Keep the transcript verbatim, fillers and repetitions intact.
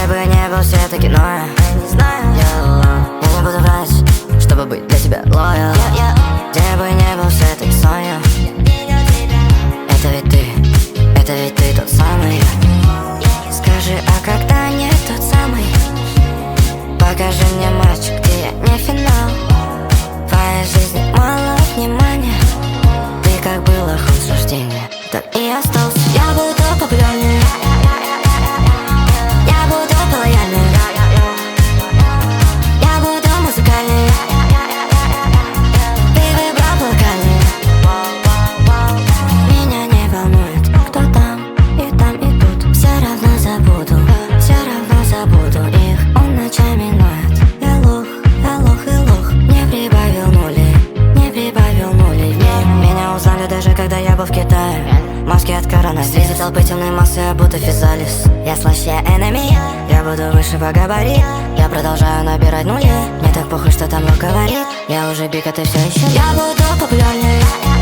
бы не был все-таки, но я не знаю, я, я не буду врать, чтобы быть для тебя лоял. Где бы не был все-таки Соня, это ведь ты, это ведь ты тот самый. Скажи, а когда не тот самый? Покажи мне матч, где я не финал. В твоей жизни мало внимания. Ты как была хоть с рождения, так и остался. Я буду популярнее, я буду лояльнее, я буду музыкальнее. Ты выбрал локальнее. Меня не волнует, кто там и там и тут. Все равно забуду, все равно забуду их. Он ночами ноет. Я лох, я лох и лох. Не прибавил нулей, не прибавил нулей в мир. Меня узнали даже когда я был в Китае. Маски от коронавируса, среди толпы темной массы я будто физалис. Я слаще enemy, я буду выше по габарит. Я продолжаю набирать нули. Мне так похуй, что там Лук говорит. Я уже биг, а ты все еще. Я буду популярнее,